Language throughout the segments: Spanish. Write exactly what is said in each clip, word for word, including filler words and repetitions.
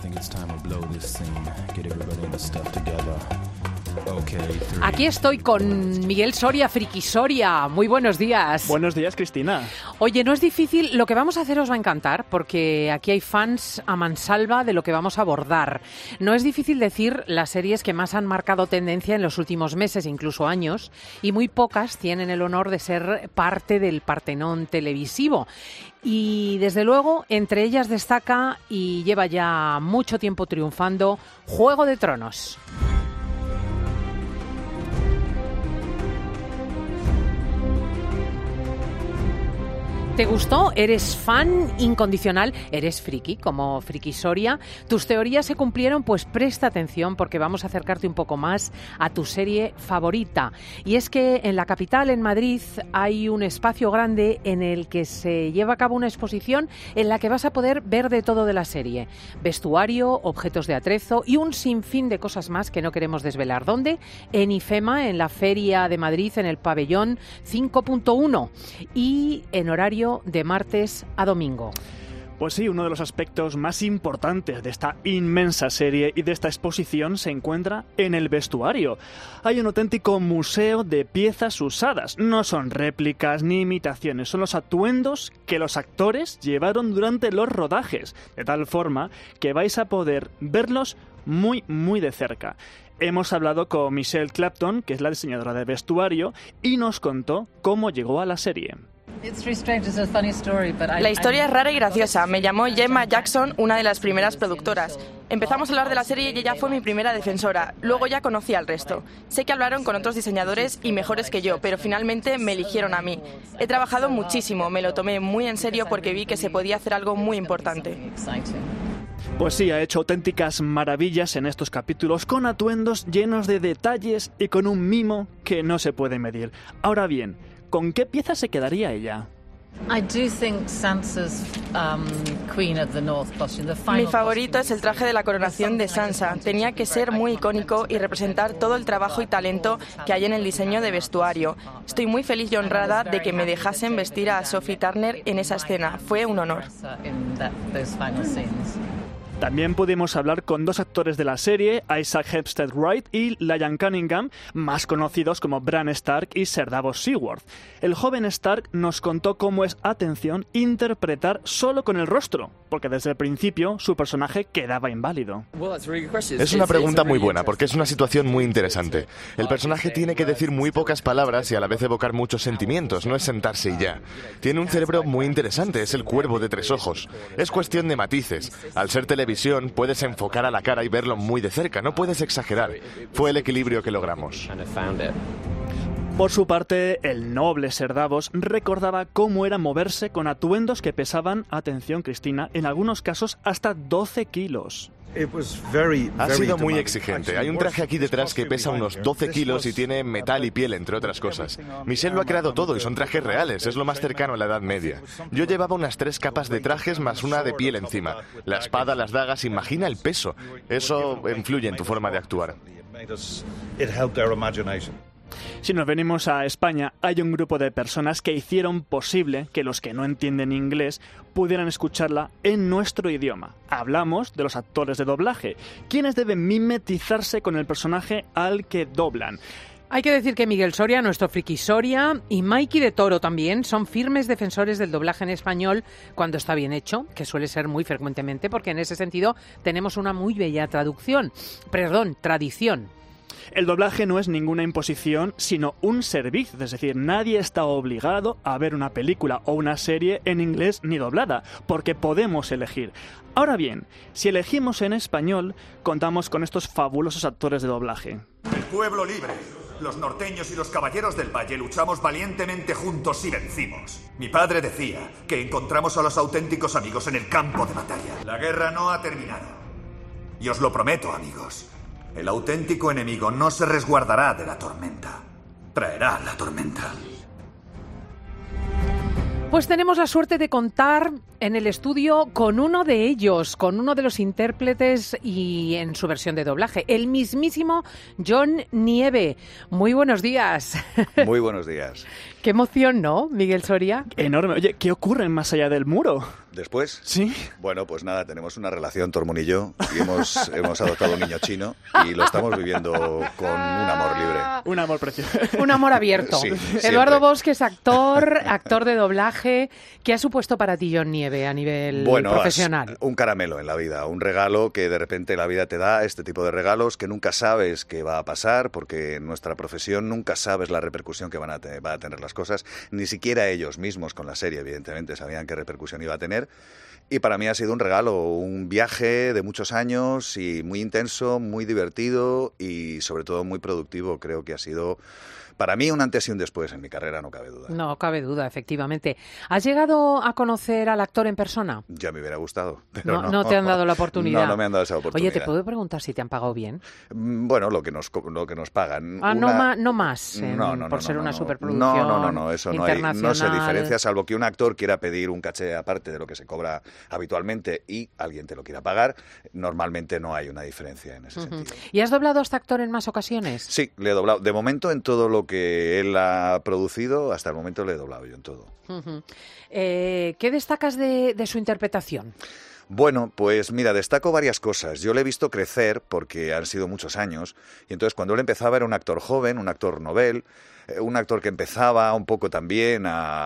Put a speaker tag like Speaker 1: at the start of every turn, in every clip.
Speaker 1: Aquí estoy con Miguel Soria, Friki Soria. Muy buenos días.
Speaker 2: Buenos días, Cristina.
Speaker 1: Oye, no es difícil, lo que vamos a hacer os va a encantar, porque aquí hay fans a mansalva de lo que vamos a abordar. No es difícil decir las series que más han marcado tendencia en los últimos meses, incluso años, y muy pocas tienen el honor de ser parte del Partenón televisivo. Y desde luego, entre ellas destaca, y lleva ya mucho tiempo triunfando, Juego de Tronos. ¿Te gustó? ¿Eres fan incondicional? ¿Eres friki, como Friki Soria? ¿Tus teorías se cumplieron? Pues presta atención, porque vamos a acercarte un poco más a tu serie favorita. Y es que en la capital, en Madrid, hay un espacio grande en el que se lleva a cabo una exposición en la que vas a poder ver de todo de la serie. Vestuario, objetos de atrezo y un sinfín de cosas más que no queremos desvelar. ¿Dónde? En IFEMA, en la Feria de Madrid, en el pabellón cinco punto uno y en horario de martes a domingo.
Speaker 2: Pues sí, uno de los aspectos más importantes de esta inmensa serie y de esta exposición se encuentra en el vestuario. Hay un auténtico museo de piezas usadas. No son réplicas ni imitaciones, son los atuendos que los actores llevaron durante los rodajes, de tal forma que vais a poder verlos muy, muy de cerca. Hemos hablado con Michelle Clapton, que es la diseñadora de vestuario, y nos contó cómo llegó a la serie.
Speaker 3: La historia es rara y graciosa. Me llamó Gemma Jackson, una de las primeras productoras. Empezamos a hablar de la serie y ella fue mi primera defensora. Luego ya conocí al resto. Sé que hablaron con otros diseñadores y mejores que yo, pero finalmente me eligieron a mí. He trabajado muchísimo, me lo tomé muy en serio porque vi que se podía hacer algo muy importante.
Speaker 2: Pues sí, ha hecho auténticas maravillas en estos capítulos, con atuendos llenos de detalles y con un mimo que no se puede medir. Ahora bien, ¿con qué pieza se quedaría ella?
Speaker 3: Mi favorito es el traje de la coronación de Sansa. Tenía que ser muy icónico y representar todo el trabajo y talento que hay en el diseño de vestuario. Estoy muy feliz y honrada de que me dejasen vestir a Sophie Turner en esa escena. Fue un honor.
Speaker 2: También pudimos hablar con dos actores de la serie, Isaac Hempstead Wright y Liam Cunningham, más conocidos como Bran Stark y Ser Davos Seaworth. El joven Stark nos contó cómo es, atención, interpretar solo con el rostro, porque desde el principio su personaje quedaba inválido.
Speaker 4: Es una pregunta muy buena, porque es una situación muy interesante. El personaje tiene que decir muy pocas palabras y a la vez evocar muchos sentimientos, no es sentarse y ya. Tiene un cerebro muy interesante, es el cuervo de tres ojos. Es cuestión de matices. Al ser televisión, puedes enfocar a la cara y verlo muy de cerca, no puedes exagerar. Fue el equilibrio que logramos.
Speaker 2: Por su parte, el noble Ser Davos recordaba cómo era moverse con atuendos que pesaban, atención Cristina, en algunos casos hasta doce kilos.
Speaker 4: Ha sido muy exigente. Hay un traje aquí detrás que pesa unos doce kilos y tiene metal y piel, entre otras cosas. Michelle lo ha creado todo y son trajes reales, es lo más cercano a la Edad Media. Yo llevaba unas tres capas de trajes más una de piel encima. La espada, las dagas, imagina el peso. Eso influye en tu forma de actuar.
Speaker 2: Si nos venimos a España, hay un grupo de personas que hicieron posible que los que no entienden inglés pudieran escucharla en nuestro idioma. Hablamos de los actores de doblaje, quienes deben mimetizarse con el personaje al que doblan.
Speaker 1: Hay que decir que Miguel Soria, nuestro Friki Soria, y Mikey de Toro también son firmes defensores del doblaje en español cuando está bien hecho, que suele ser muy frecuentemente, porque en ese sentido tenemos una muy bella traducción, perdón, tradición.
Speaker 2: El doblaje no es ninguna imposición, sino un servicio, es decir, nadie está obligado a ver una película o una serie en inglés ni doblada, porque podemos elegir. Ahora bien, si elegimos en español, contamos con estos fabulosos actores de doblaje.
Speaker 5: El pueblo libre, los norteños y los caballeros del valle luchamos valientemente juntos y vencimos. Mi padre decía que encontramos a los auténticos amigos en el campo de batalla. La guerra no ha terminado. Y os lo prometo, amigos. El auténtico enemigo no se resguardará de la tormenta. Traerá la tormenta.
Speaker 1: Pues tenemos la suerte de contar en el estudio con uno de ellos, con uno de los intérpretes y en su versión de doblaje, el mismísimo Jon Nieve. Muy buenos días.
Speaker 6: Muy buenos días.
Speaker 1: Qué emoción, ¿no, Miguel Soria?
Speaker 2: Enorme. Oye, ¿qué ocurre más allá del muro?
Speaker 6: ¿Después?
Speaker 2: Sí.
Speaker 6: Bueno, pues nada, tenemos una relación, Tormund y yo, y hemos, hemos adoptado un niño chino y lo estamos viviendo con un amor libre.
Speaker 2: Un amor precioso.
Speaker 1: Un amor abierto.
Speaker 6: Sí,
Speaker 1: Eduardo
Speaker 6: siempre.
Speaker 1: Bosch es actor, actor de doblaje. ¿Qué ha supuesto para ti Jon Nieve a nivel
Speaker 6: bueno,
Speaker 1: profesional?
Speaker 6: Un caramelo en la vida, un regalo que de repente la vida te da, este tipo de regalos que nunca sabes qué va a pasar, porque en nuestra profesión nunca sabes la repercusión que van a, te, van a tener las cosas, ni siquiera ellos mismos con la serie, evidentemente, sabían qué repercusión iba a tener. Y para mí ha sido un regalo, un viaje de muchos años y muy intenso, muy divertido y sobre todo muy productivo. Creo que ha sido para mí un antes y un después en mi carrera, no cabe duda.
Speaker 1: No cabe duda, efectivamente. ¿Has llegado a conocer al actor en persona?
Speaker 6: Ya me hubiera gustado, pero
Speaker 1: No,
Speaker 6: no.
Speaker 1: no te han dado la oportunidad.
Speaker 6: No, no me han dado esa oportunidad.
Speaker 1: Oye, ¿te puedo preguntar si te han pagado bien?
Speaker 6: Bueno, lo que nos, lo que nos pagan.
Speaker 1: Ah,
Speaker 6: Una...
Speaker 1: no, ma, no más, en,
Speaker 6: no, no,
Speaker 1: por
Speaker 6: no,
Speaker 1: ser
Speaker 6: no,
Speaker 1: una
Speaker 6: no.
Speaker 1: superproducción
Speaker 6: No, no, no, no, eso no hay, no se
Speaker 1: internacional.
Speaker 6: diferencia, salvo que un actor quiera pedir un caché aparte de lo que se cobra habitualmente y alguien te lo quiera pagar, normalmente no hay una diferencia en ese uh-huh. sentido.
Speaker 1: ¿Y has doblado a este actor en más ocasiones?
Speaker 6: Sí, le he doblado. De momento en todo lo que él ha producido, hasta el momento le he doblado yo en todo.
Speaker 1: Uh-huh. Eh, ¿Qué destacas de, de su interpretación?
Speaker 6: Bueno, pues mira, destaco varias cosas. Yo le he visto crecer porque han sido muchos años y entonces cuando él empezaba era un actor joven, un actor novel, un actor que empezaba un poco también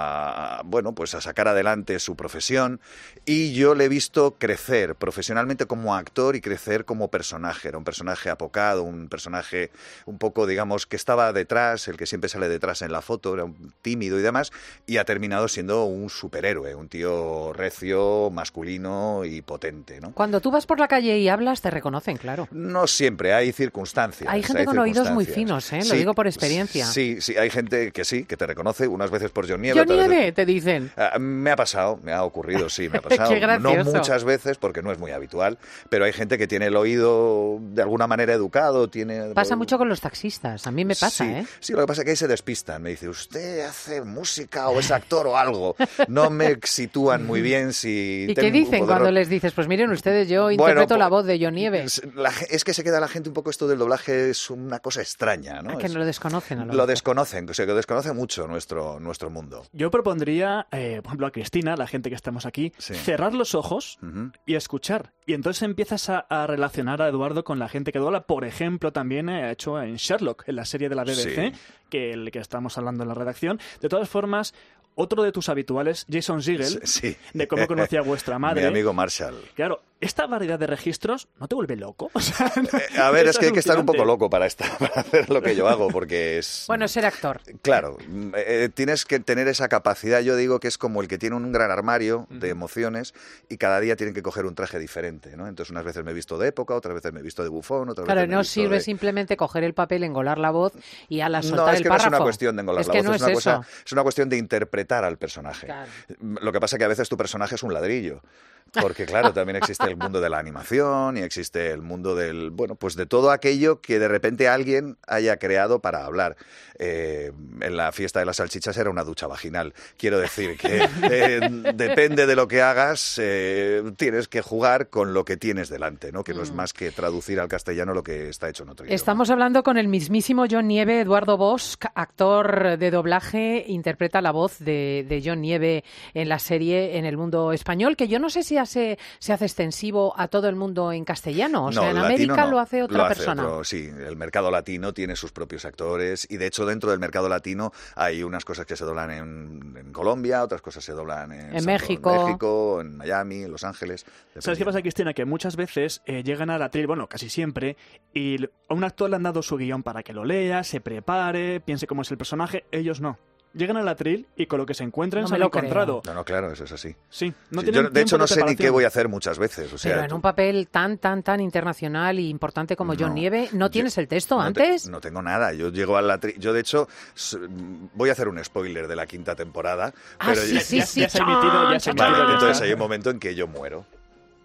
Speaker 6: a, bueno, pues a sacar adelante su profesión y yo le he visto crecer profesionalmente como actor y crecer como personaje. Era un personaje apocado, un personaje un poco, digamos, que estaba detrás, el que siempre sale detrás en la foto, era un tímido y demás, y ha terminado siendo un superhéroe, un tío recio, masculino y potente, ¿no?
Speaker 1: Cuando tú vas por la calle y hablas, te reconocen, claro.
Speaker 6: No siempre, hay circunstancias.
Speaker 1: Hay gente
Speaker 6: hay
Speaker 1: con oídos muy finos, ¿eh?
Speaker 6: Sí,
Speaker 1: lo digo por experiencia.
Speaker 6: Sí, sí, hay gente que sí, que te reconoce, unas veces por Jon Nieve.
Speaker 1: Jon Nieve,
Speaker 6: veces...
Speaker 1: te dicen.
Speaker 6: Uh, me ha pasado, me ha ocurrido, sí, me ha pasado.
Speaker 1: Qué gracioso.
Speaker 6: No muchas veces, porque no es muy habitual, pero hay gente que tiene el oído de alguna manera educado, tiene...
Speaker 1: Pasa mucho con los taxistas, a mí me pasa,
Speaker 6: sí,
Speaker 1: ¿eh?
Speaker 6: Sí, lo que pasa es que ahí se despistan, me dice, ¿usted hace música o es actor o algo? No me sitúan muy bien si...
Speaker 1: ¿Y qué dicen cuando de... les dices, pues miren ustedes, yo interpreto bueno, la voz de Jon Nieve?
Speaker 6: La, es que se queda la gente un poco, esto del doblaje es una cosa extraña, ¿no?
Speaker 1: ¿A que
Speaker 6: es,
Speaker 1: no lo desconocen? A lo
Speaker 6: lo desconocen, o sea, que desconoce mucho nuestro, nuestro mundo.
Speaker 2: Yo propondría, eh, por ejemplo, a Cristina, la gente que estamos aquí, sí. cerrar los ojos uh-huh. y escuchar. Y entonces empiezas a, a relacionar a Eduardo con la gente que dobla. Por ejemplo, también ha hecho en Sherlock, en la serie de la B B C, sí. que el que estamos hablando en la redacción. De todas formas, otro de tus habituales, Jason Segel,
Speaker 6: sí.
Speaker 2: de cómo conocía a vuestra madre.
Speaker 6: Mi amigo Marshall.
Speaker 2: Claro, ¿esta variedad de registros no te vuelve loco? O sea,
Speaker 6: eh, a ver, es que hay que estar un poco loco para, esta, para hacer lo que yo hago, porque es...
Speaker 1: Bueno, ser actor.
Speaker 6: Claro, eh, tienes que tener esa capacidad. Yo digo que es como el que tiene un gran armario de emociones y cada día tienen que coger un traje diferente, ¿no? Entonces unas veces me he visto de época, otras veces me he visto de bufón, otras
Speaker 1: claro,
Speaker 6: veces me
Speaker 1: no
Speaker 6: he visto
Speaker 1: sirve
Speaker 6: de...
Speaker 1: simplemente coger el papel, engolar la voz y a la soltar
Speaker 6: no, es
Speaker 1: el
Speaker 6: que
Speaker 1: párrafo.
Speaker 6: No es una cuestión de engolar
Speaker 1: es
Speaker 6: la
Speaker 1: que
Speaker 6: voz,
Speaker 1: no
Speaker 6: es,
Speaker 1: es,
Speaker 6: una
Speaker 1: eso.
Speaker 6: cosa, es una cuestión de interpretar al personaje.
Speaker 1: Claro.
Speaker 6: Lo que pasa es que a veces tu personaje es un ladrillo. Porque claro, también existe el mundo de la animación y existe el mundo del, bueno, pues de todo aquello que de repente alguien haya creado para hablar. Eh, en la fiesta de las salchichas era una ducha vaginal. Quiero decir que eh, depende de lo que hagas, eh, tienes que jugar con lo que tienes delante, ¿no? Que no es más que traducir al castellano lo que está hecho en otro idioma.
Speaker 1: Estamos hablando con el mismísimo Jon Nieve. Eduardo Bosch, actor de doblaje, interpreta la voz de, de Jon Nieve en la serie en el mundo español, que yo no sé si Se, se hace extensivo a todo el mundo en castellano. O sea,
Speaker 6: no,
Speaker 1: en América
Speaker 6: no.
Speaker 1: lo hace otra
Speaker 6: lo hace
Speaker 1: persona.
Speaker 6: Otro, sí, el mercado latino tiene sus propios actores y de hecho dentro del mercado latino hay unas cosas que se doblan en, en Colombia, otras cosas se doblan en,
Speaker 1: en
Speaker 6: San,
Speaker 1: México.
Speaker 6: en México, en Miami, en Los Ángeles.
Speaker 2: ¿Sabes qué pasa, Cristina? Que muchas veces eh, llegan al atril, bueno, casi siempre, y a un actor le han dado su guión para que lo lea, se prepare, piense cómo es el personaje, ellos no. Llegan al atril y con lo que se encuentren
Speaker 1: no
Speaker 2: se han encontrado.
Speaker 6: No, no, claro, eso es así.
Speaker 2: Sí, no
Speaker 6: sí, yo, de hecho, no sé ni qué voy a hacer muchas veces. O sea,
Speaker 1: pero en
Speaker 6: tú...
Speaker 1: un papel tan, tan, tan internacional e importante como
Speaker 6: no,
Speaker 1: Jon Nieve, ¿no tienes
Speaker 6: yo,
Speaker 1: el texto
Speaker 6: no
Speaker 1: antes?
Speaker 6: Te, no tengo nada. Yo llego al atril. Yo, de hecho, voy a hacer un spoiler de la quinta temporada.
Speaker 1: Ah,
Speaker 6: pero
Speaker 1: sí,
Speaker 6: ya,
Speaker 1: sí,
Speaker 2: ya,
Speaker 1: sí.
Speaker 2: ya se ha emitido, ya se ha emitido.
Speaker 6: Vale, entonces hay un momento en que yo muero.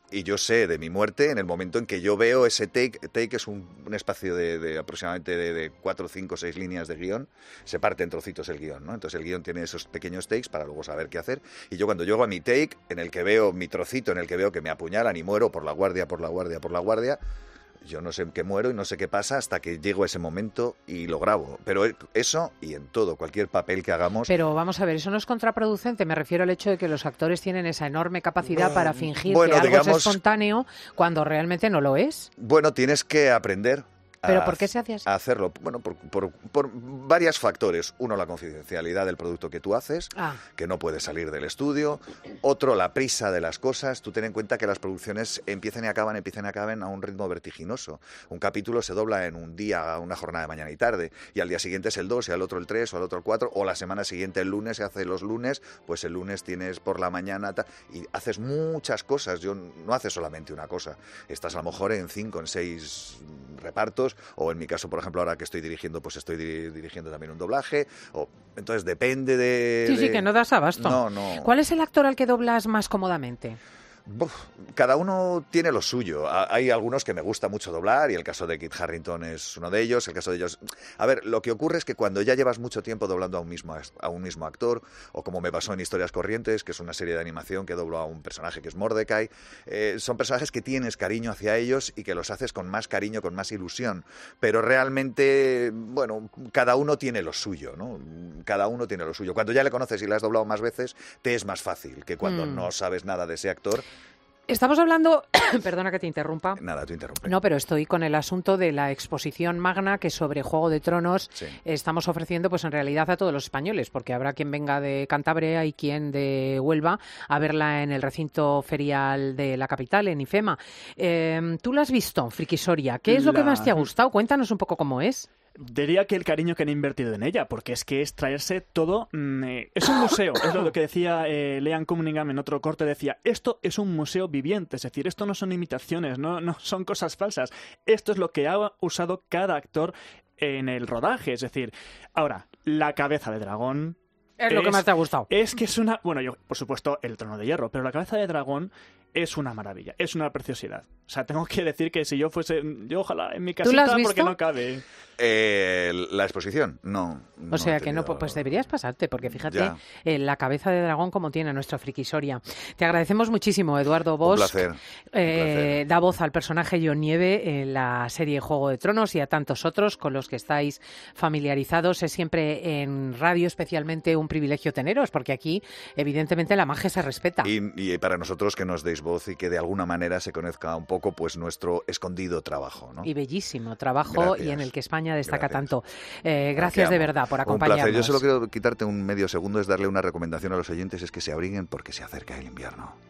Speaker 6: y yo sé de mi muerte en el momento en que yo veo ese take. Take es un, un espacio de, de aproximadamente de, de cuatro, cinco, seis líneas de guión. Se parte en trocitos el guión, ¿no? Entonces el guión tiene esos pequeños takes para luego saber qué hacer. Y yo cuando llego a mi take, en el que veo mi trocito, en el que veo que me apuñalan y muero por la guardia, por la guardia, por la guardia, yo no sé en qué muero y no sé qué pasa hasta que llego a ese momento y lo grabo. Pero eso y en todo, cualquier papel que hagamos...
Speaker 1: Pero vamos a ver, ¿eso no es contraproducente? Me refiero al hecho de que los actores tienen esa enorme capacidad para fingir
Speaker 6: bueno,
Speaker 1: que algo
Speaker 6: digamos,
Speaker 1: es espontáneo cuando realmente no lo es.
Speaker 6: Bueno, tienes que aprender...
Speaker 1: ¿Pero por qué se hace así?
Speaker 6: A hacerlo. Bueno, por, por, por varios factores. Uno, la confidencialidad del producto que tú haces,
Speaker 1: ah.
Speaker 6: que no puede salir del estudio. Otro, la prisa de las cosas. Tú ten en cuenta que las producciones empiezan y acaban, empiezan y acaban a un ritmo vertiginoso. Un capítulo se dobla en un día, una jornada de mañana y tarde, y al día siguiente es el dos, y al otro el tres, o al otro el cuatro, o la semana siguiente el lunes se hace los lunes, pues el lunes tienes por la mañana, ta, y haces muchas cosas. Yo no haces solamente una cosa. Estás a lo mejor en cinco, en seis repartos, o en mi caso, por ejemplo, ahora que estoy dirigiendo, pues estoy di- dirigiendo también un doblaje, o entonces depende de...
Speaker 1: Sí,
Speaker 6: de...
Speaker 1: sí, que no das abasto.
Speaker 6: No, no.
Speaker 1: ¿Cuál es el actor al que doblas más cómodamente?
Speaker 6: Buf, cada uno tiene lo suyo. Hay algunos que me gusta mucho doblar y el caso de Kit Harington es uno de ellos. El caso de ellos... A ver, lo que ocurre es que cuando ya llevas mucho tiempo doblando a un mismo, a un mismo actor, o como me pasó en Historias Corrientes, que es una serie de animación que doblo a un personaje que es Mordecai, eh, son personajes que tienes cariño hacia ellos y que los haces con más cariño, con más ilusión. Pero realmente, bueno, cada uno tiene lo suyo, ¿no? Cada uno tiene lo suyo. Cuando ya le conoces y le has doblado más veces, te es más fácil que cuando mm. no sabes nada de ese actor.
Speaker 1: Estamos hablando, perdona que te interrumpa.
Speaker 6: Nada, tú interrumpe.
Speaker 1: No, pero estoy con el asunto de la exposición magna que sobre Juego de Tronos
Speaker 6: sí.
Speaker 1: estamos ofreciendo, pues en realidad a todos los españoles, porque habrá quien venga de Cantabria y quien de Huelva a verla en el recinto ferial de la capital, en IFEMA. Eh, ¿Tú la has visto, Frikisoria? ¿Qué es lo
Speaker 2: la...
Speaker 1: que más te ha gustado? Cuéntanos un poco cómo es.
Speaker 2: Diría que el cariño que han invertido en ella, porque es que es traerse todo... Mm, eh, es un museo, es lo que decía eh, Leanne Cunningham en otro corte, decía, esto es un museo viviente, es decir, esto no son imitaciones, no, no son cosas falsas, esto es lo que ha usado cada actor en el rodaje, es decir, ahora, la cabeza de dragón...
Speaker 1: Es, es lo que más te ha gustado.
Speaker 2: Es que es una... Bueno, yo, por supuesto, el trono de hierro, pero la cabeza de dragón es una maravilla, es una preciosidad. O sea, tengo que decir que si yo fuese... Yo ojalá en mi casita,
Speaker 1: ¿Tú la has visto?
Speaker 2: Porque no cabe...
Speaker 6: Eh, ¿La exposición? No. no
Speaker 1: o sea
Speaker 6: he
Speaker 1: que
Speaker 6: tenido...
Speaker 1: no, pues deberías pasarte, porque fíjate,
Speaker 6: eh,
Speaker 1: la cabeza de dragón como tiene nuestro Frikisoria. Te agradecemos muchísimo, Eduardo Bosch.
Speaker 6: Un placer.
Speaker 1: Eh,
Speaker 6: Un placer.
Speaker 1: Da voz al personaje Jon Nieve en la serie Juego de Tronos y a tantos otros con los que estáis familiarizados. Es siempre en radio especialmente un privilegio teneros, porque aquí evidentemente la magia se respeta.
Speaker 6: Y, y para nosotros que nos deis voz y que de alguna manera se conozca un poco pues nuestro escondido trabajo, ¿no?
Speaker 1: Y bellísimo trabajo.
Speaker 6: Gracias.
Speaker 1: Y en el que España destaca
Speaker 6: Gracias.
Speaker 1: tanto. Eh, gracias de verdad por acompañarnos.
Speaker 6: Un placer. Yo solo quiero quitarte un medio segundo, es darle una recomendación a los oyentes, es que se abriguen porque se acerca el invierno.